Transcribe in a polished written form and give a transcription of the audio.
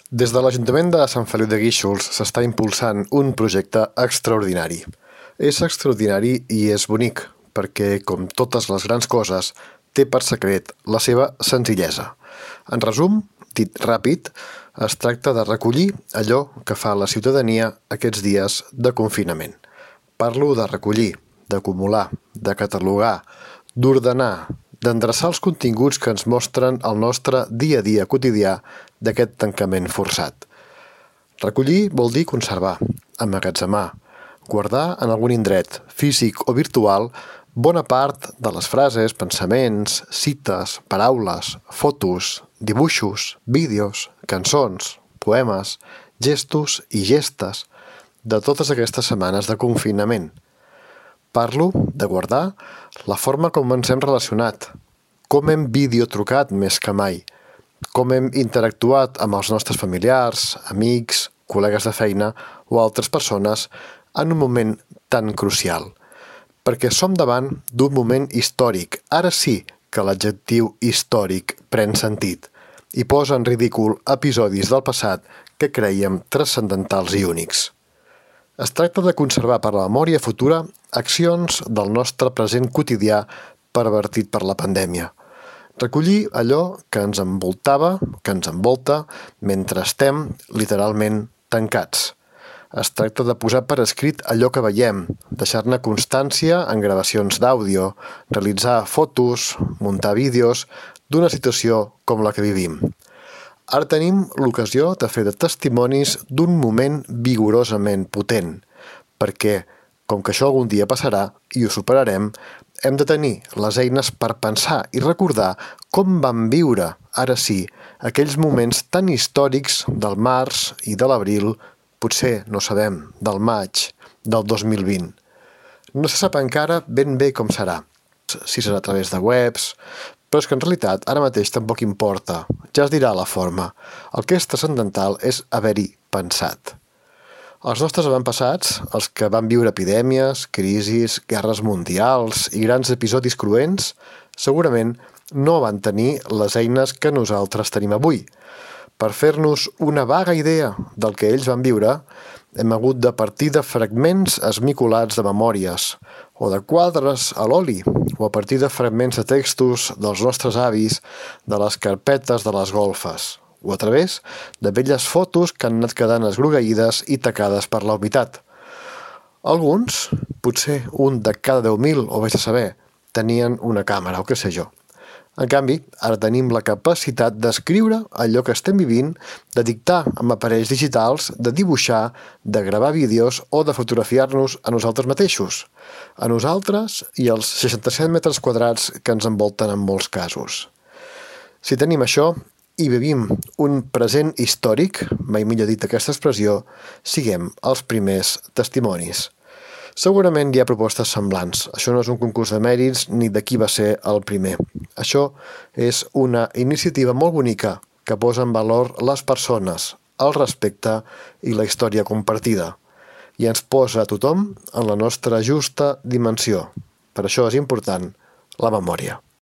Des de l'Ajuntament de Sant Feliu de Guíxols s'està impulsant un projecte extraordinari. És extraordinari i és bonic, perquè, com totes les grans coses, té per secret la seva senzillesa. En resum, dit ràpid, es tracta de recollir allò que fa la ciutadania aquests dies de confinament. Parlo de recollir, d'acumular, de catalogar, d'ordenar, d'endreçar els continguts que ens mostren el nostre dia a dia quotidià d'aquest tancament forçat. Recollir vol dir conservar, emmagatzemar, guardar en algun indret, físic o virtual, bona part de les frases, pensaments, cites, paraules, fotos, dibuixos, vídeos, cançons, poemes, gestos i gestes de totes aquestes setmanes de confinament. Parlo de guardar la forma com ens hem relacionat, com hem videotrucat més que mai, com hem interactuat amb els nostres familiars, amics, col·legues de feina o altres persones en un moment tan crucial. Perquè som davant d'un moment històric. Ara sí que l'adjectiu històric pren sentit i posa en ridícul episodis del passat que crèiem transcendentals i únics. Es tracta de conservar per la memòria futura accions del nostre present quotidià pervertit per la pandèmia. Recollir allò que ens envoltava, que ens envolta, mentre estem literalment tancats. Es tracta de posar per escrit allò que veiem, deixar-ne constància en gravacions d'àudio, realitzar fotos, muntar vídeos d'una situació com la que vivim. Ara tenim l'ocasió de fer de testimonis d'un moment vigorosament potent, perquè, com que això algun dia passarà i ho superarem, hem de tenir les eines per pensar i recordar com vam viure, ara sí, aquells moments tan històrics del març i de l'abril, potser, no sabem, del maig del 2020. No se sap encara ben bé com serà, si serà a través de webs, però és que en realitat ara mateix tampoc importa, ja es dirà la forma. El que és transcendental és haver-hi pensat. Els nostres avantpassats, els que van viure epidèmies, crisis, guerres mundials i grans episodis cruents, segurament no van tenir les eines que nosaltres tenim avui. Per fer-nos una vaga idea del que ells van viure, hem hagut de partir de fragments esmicolats de memòries, o de quadres a l'oli, o a partir de fragments de textos dels nostres avis, de les carpetes de les golfes, o a través de velles fotos que han anat quedant esgrogueïdes i tacades per la humitat. Alguns, potser un de cada 10.000, o vés a saber, tenien una càmera, o què sé jo. En canvi, ara tenim la capacitat d'escriure allò que estem vivint, de dictar amb aparells digitals, de dibuixar, de gravar vídeos o de fotografiar-nos a nosaltres mateixos, a nosaltres i als 67 metres quadrats que ens envolten en molts casos. Si tenim això i vivim un present històric, mai millor dit aquesta expressió, siguem els primers testimonis. Segurament hi ha propostes semblants. Això no és un concurs de mèrits ni de qui va ser el primer. Això és una iniciativa molt bonica que posa en valor les persones, el respecte i la història compartida. I ens posa a tothom en la nostra justa dimensió. Per això és important la memòria.